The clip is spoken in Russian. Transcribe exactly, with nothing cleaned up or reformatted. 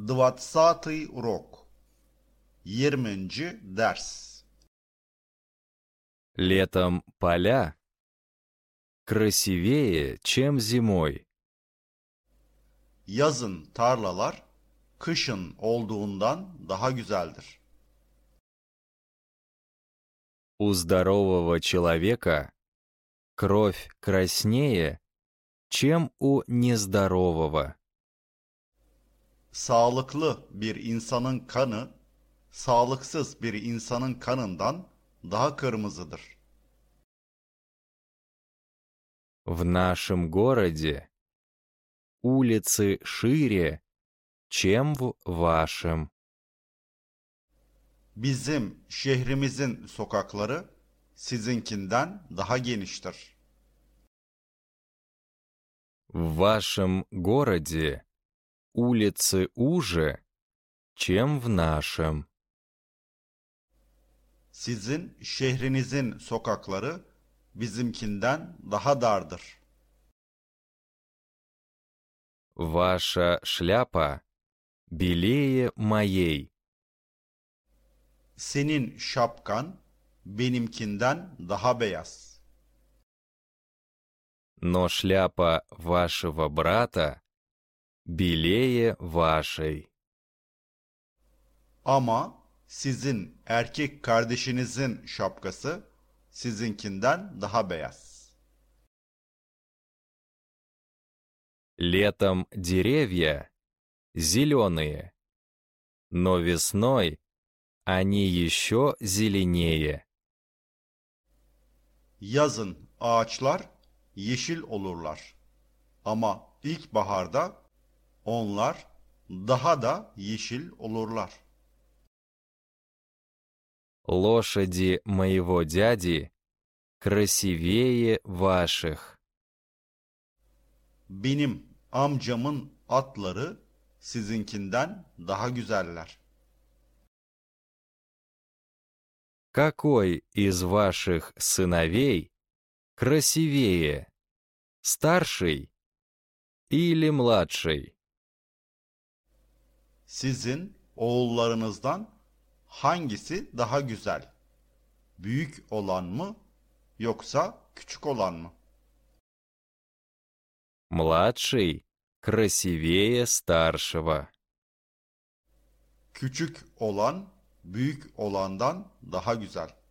Двадцатый урок. Yirminci ders. Летом поля красивее, чем зимой. Yazın tarlalar kışın olduğundan daha güzeldir. У здорового человека кровь краснее, чем у нездорового. Sağlıklı bir insanın kanı, sağlıksız bir insanın kanından daha kırmızıdır. В нашем городе улицы шире, чем в вашем. Bizim şehrimizin sokakları sizinkinden daha geniştir. В вашем городе улицы уже, чем в нашем. Sizin şehrinizin sokakları bizimkinden daha dardır. Ваша шляпа белее моей. Senin şapkan benimkinden daha beyaz. Но шляпа вашего брата белее вашей. Ama sizin erkek kardeşinizin şapkası sizinkinden daha beyaz. Летом деревья зеленые, но весной они еще зеленее. Yazın ağaçlar yeşil olurlar. Ama ilkbaharda onlar daha da yeşil olurlar. Лошади моего дяди красивее ваших. Benim amcamın atları sizinkinden daha güzeller. Какой из ваших сыновей красивее, старший или младший? Sizin oğullarınızdan hangisi daha güzel? Büyük olan mı yoksa küçük olan mı? Младший красивее старшего. Küçük olan büyük olandan daha güzel.